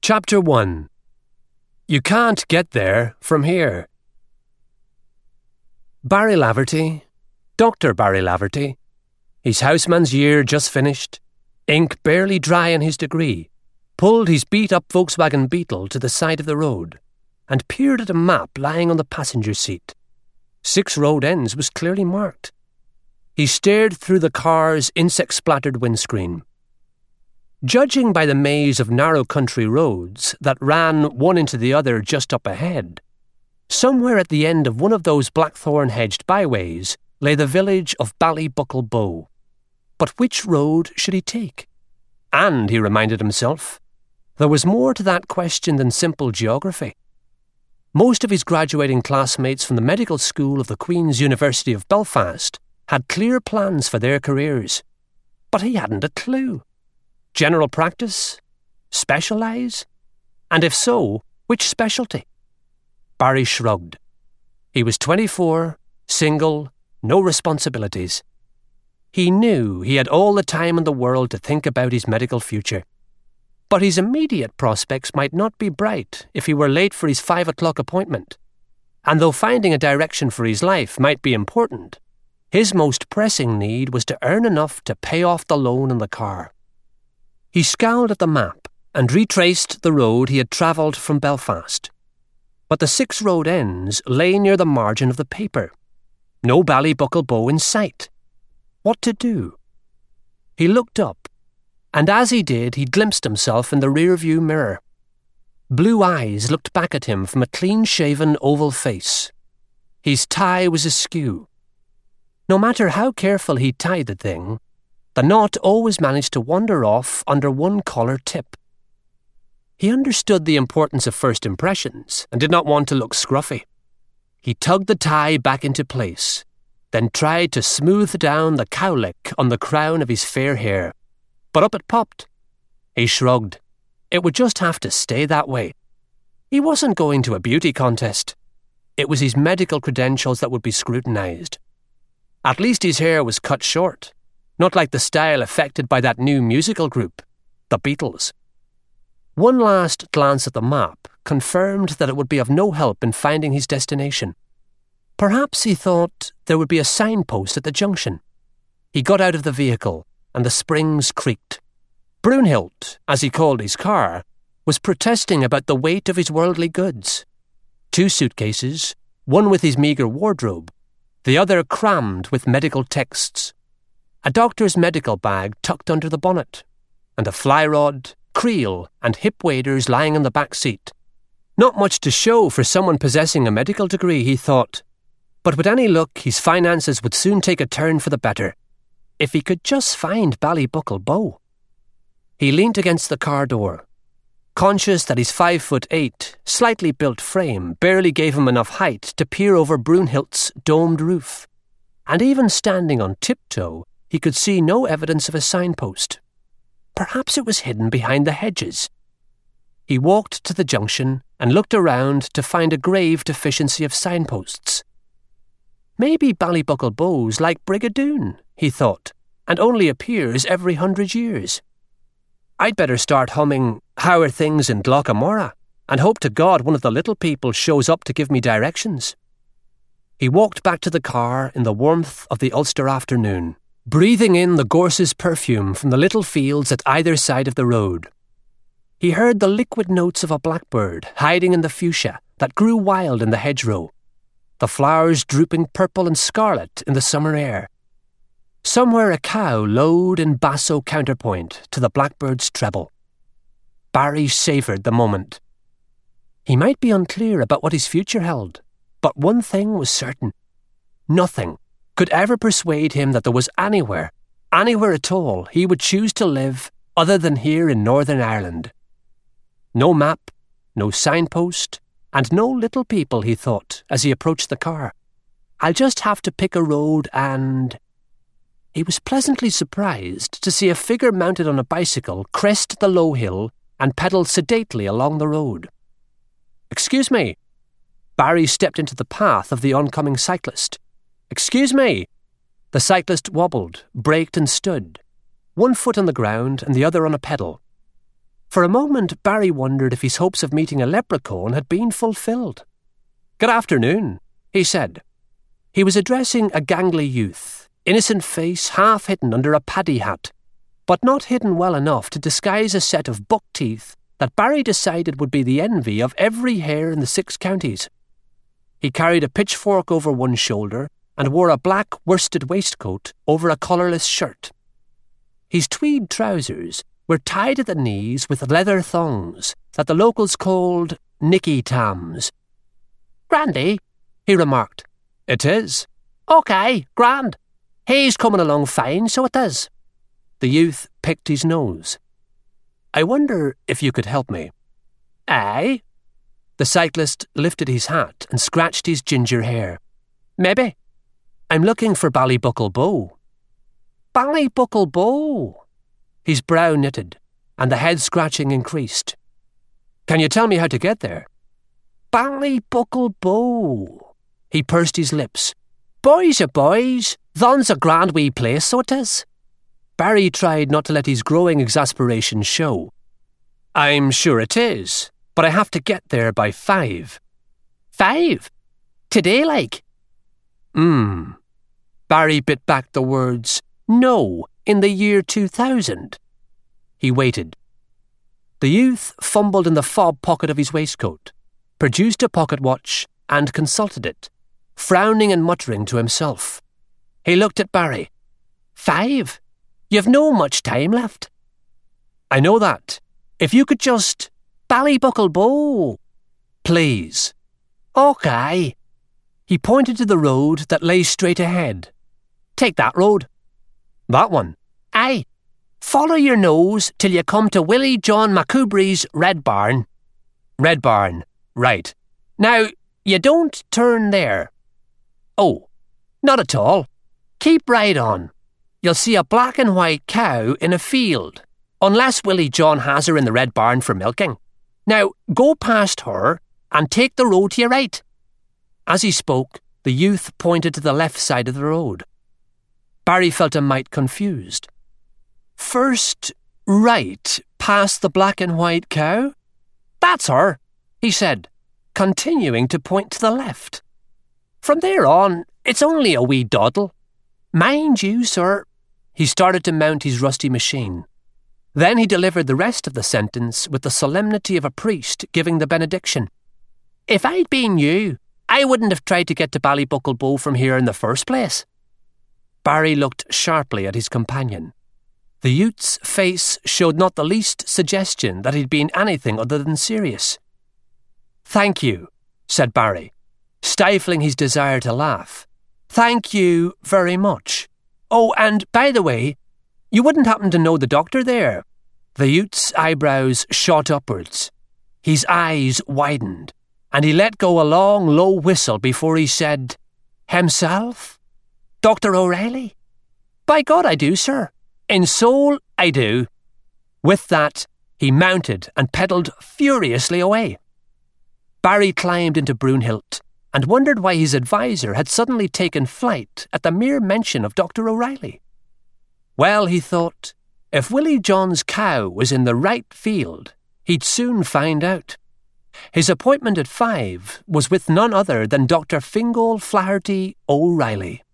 Chapter 1. You can't get there from here. Barry Laverty, Dr. Barry Laverty, his houseman's year just finished, ink barely dry in his degree, pulled his beat-up Volkswagen Beetle to the side of the road and peered at a map lying on the passenger seat. 6 road ends was clearly marked. He stared through the car's insect-splattered windscreen. Judging by the maze of narrow country roads that ran one into the other just up ahead, somewhere at the end of one of those blackthorn-hedged byways lay the village of Ballybuckle Bow. But which road should he take? And, he reminded himself, there was more to that question than simple geography. Most of his graduating classmates from the medical school of the Queen's University of Belfast had clear plans for their careers, but he hadn't a clue. General practice? Specialise? And if so, which specialty? Barry shrugged. He was 24, single, no responsibilities. He knew he had all the time in the world to think about his medical future. But his immediate prospects might not be bright if he were late for his 5 o'clock appointment. And though finding a direction for his life might be important, his most pressing need was to earn enough to pay off the loan on the car. He scowled at the map and retraced the road he had travelled from Belfast. But the 6 road ends lay near the margin of the paper. No Ballybuckle Bow in sight. What to do? He looked up, and as he did, he glimpsed himself in the rear-view mirror. Blue eyes looked back at him from a clean-shaven oval face. His tie was askew. No matter how careful he tied the thing, the knot always managed to wander off under one collar tip. He understood the importance of first impressions and did not want to look scruffy. He tugged the tie back into place, then tried to smooth down the cowlick on the crown of his fair hair. But up it popped. He shrugged. It would just have to stay that way. He wasn't going to a beauty contest. It was his medical credentials that would be scrutinised. At least his hair was cut short, not like the style affected by that new musical group, the Beatles. One last glance at the map confirmed that it would be of no help in finding his destination. Perhaps, he thought, there would be a signpost at the junction. He got out of the vehicle, and the springs creaked. Brunhild, as he called his car, was protesting about the weight of his worldly goods. 2 suitcases, one with his meagre wardrobe, the other crammed with medical texts. A doctor's medical bag tucked under the bonnet, and a fly rod, creel, and hip waders lying in the back seat. Not much to show for someone possessing a medical degree, he thought, but with any luck his finances would soon take a turn for the better, if he could just find Ballybuckle Bow. He leant against the car door, conscious that his 5'8", slightly built frame barely gave him enough height to peer over Brunhild's domed roof, and even standing on tiptoe, he could see no evidence of a signpost. Perhaps it was hidden behind the hedges. He walked to the junction and looked around to find a grave deficiency of signposts. Maybe Ballybuckle Bow's like Brigadoon, he thought, and only appears every 100 years. I'd better start humming How Are Things in Glockamora and hope to God one of the little people shows up to give me directions. He walked back to the car in the warmth of the Ulster afternoon, breathing in the gorse's perfume from the little fields at either side of the road. He heard the liquid notes of a blackbird hiding in the fuchsia that grew wild in the hedgerow, the flowers drooping purple and scarlet in the summer air. Somewhere a cow lowed in basso counterpoint to the blackbird's treble. Barry savoured the moment. He might be unclear about what his future held, but one thing was certain. Nothing could ever persuade him that there was anywhere at all, he would choose to live other than here in Northern Ireland. No map, no signpost, and no little people, he thought, as he approached the car. I'll just have to pick a road and... He was pleasantly surprised to see a figure mounted on a bicycle crest the low hill and pedal sedately along the road. "Excuse me." Barry stepped into the path of the oncoming cyclist. "Excuse me." The cyclist wobbled, braked and stood, one foot on the ground and the other on a pedal. For a moment, Barry wondered if his hopes of meeting a leprechaun had been fulfilled. "Good afternoon," he said. He was addressing a gangly youth, innocent face half hidden under a paddy hat, but not hidden well enough to disguise a set of buck teeth that Barry decided would be the envy of every hare in the 6 counties. He carried a pitchfork over one shoulder and wore a black worsted waistcoat over a collarless shirt. His tweed trousers were tied at the knees with leather thongs that the locals called Nicky Tams. "Grandy," he remarked. "It is." "OK, grand. He's coming along fine, so it is." The youth picked his nose. "I wonder if you could help me." "Aye?" The cyclist lifted his hat and scratched his ginger hair. "Maybe." "I'm looking for Ballybuckle Bow." "Ballybuckle Bow?" His brow knitted, and the head-scratching increased. "Can you tell me how to get there?" "Ballybuckle Bow." He pursed his lips. "Boys are boys. Thon's a grand wee place, so it is." Barry tried not to let his growing exasperation show. "I'm sure it is, but I have to get there by 5. 5? Today, like?" Barry bit back the words, "No, in the year 2000. He waited. The youth fumbled in the fob pocket of his waistcoat, produced a pocket watch, and consulted it, frowning and muttering to himself. He looked at Barry. 5? You've no much time left." "I know that. If you could just..." "Ballybuckle Bow." "Please." "OK." He pointed to the road that lay straight ahead. "Take that road." "That one?" "Aye. Follow your nose till you come to Willie John Macubry's Red Barn." "Red Barn. Right. Now, you don't turn there." "Oh, not at all. Keep right on. You'll see a black and white cow in a field, unless Willie John has her in the Red Barn for milking. Now, go past her and take the road to your right." As he spoke, the youth pointed to the left side of the road. Barry felt a mite confused. "First, right, past the black and white cow?" "That's her," he said, continuing to point to the left. "From there on, it's only a wee doddle. Mind you, sir." He started to mount his rusty machine. Then he delivered the rest of the sentence with the solemnity of a priest giving the benediction. "If I'd been you, I wouldn't have tried to get to Ballybuckle Bow from here in the first place." Barry looked sharply at his companion. The youth's face showed not the least suggestion that he'd been anything other than serious. "Thank you," said Barry, stifling his desire to laugh. "Thank you very much. Oh, and by the way, you wouldn't happen to know the doctor there?" The youth's eyebrows shot upwards. His eyes widened, and he let go a long, low whistle before he said, "Himself? Dr. O'Reilly? By God, I do, sir. In soul, I do." With that, he mounted and pedalled furiously away. Barry climbed into Brunhild and wondered why his adviser had suddenly taken flight at the mere mention of Dr. O'Reilly. Well, he thought, if Willie John's cow was in the right field, he'd soon find out. His appointment at 5 was with none other than Dr. Fingal Flaherty O'Reilly.